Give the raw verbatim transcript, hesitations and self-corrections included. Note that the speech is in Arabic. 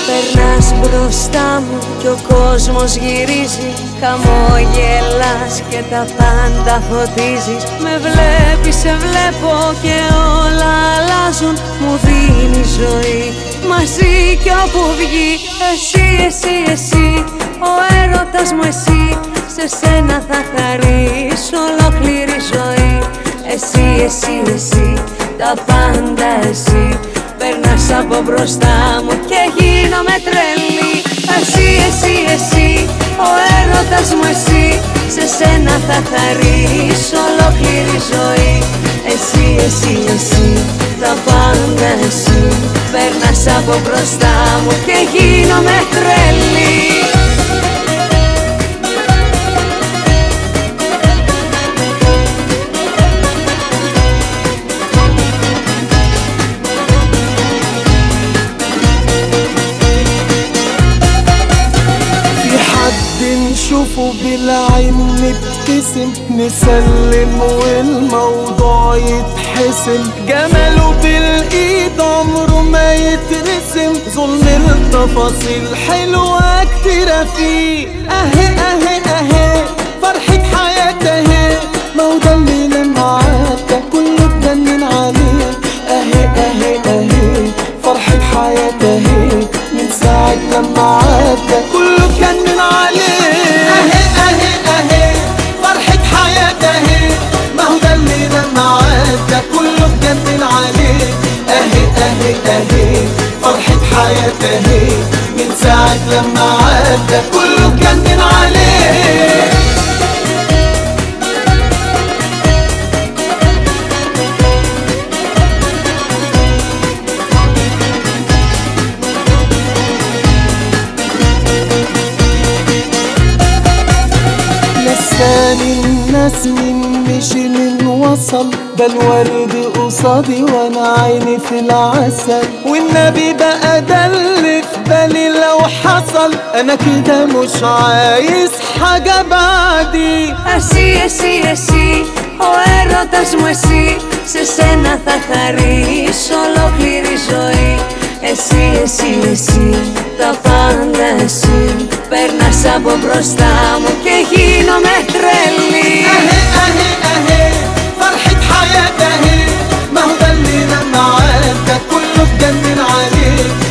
Περνάς μπροστά μου κι ο κόσμος γυρίζει, χαμογελάς και τα πάντα φωτίζεις. Με βλέπεις, σε βλέπω και όλα αλλάζουν. Μου δίνει ζωή μαζί κι όπου βγει. Εσύ, εσύ, εσύ, ο έρωτας μου εσύ. Σε σένα θα χαρίσω ολόκληρη ζωή. Εσύ, εσύ, εσύ, τα πάντα εσύ. Περνάς από μπροστά μου και γίνομαι τρελή. Εσύ, εσύ, εσύ, ο έρωτας μου εσύ. Σε σένα θα χαρίσω ολόκληρη ζωή. Εσύ, εσύ, εσύ, τα πάντα εσύ. Περνάς από μπροστά μου και γίνομαι τρελή. نشوفه بالعين نبتسم، نسلم والموضوع يتحسم. جماله بالايد عمره ما يترسم، ظلم التفاصيل حلوة كتيرة فيه. اهي اهي اهي فرحة حياتي اهي، ما هو ده اللي لما عدى كله اتجنن عليه. اهي اهي اهي فرحة حياتي اهي، من ساعة لما عدى كله اتجنن عليه. اهي اهي اهي فرحة حياتي اهي، ما هو ده اللي لما عدى كله اتجنن عليه. اهي اهي اهي فرحة حياتي اهي، من ساعة لما عدى كله اتجنن عليه. لساني الناس من مشي من وصل، ده الورد قصادي وانا عيني في العسل. والنبي بقى ده اللي في بالي لو حصل، انا كده مش عايز حاجة بعدي. Εσύ, εσύ, εσύ, ο έρωτας μου εσύ. Σε σένα θα χαρίσω ολόκληρη ζωή. Εσύ, εσύ, εσύ, τα πάντα εσύ. Περνάς από μπροστά μου και γίνομαι τρελή. اهي اهي اهي فرحة حياتي اهي، ما هو ده اللي لما عدى كله اتجنن عليه.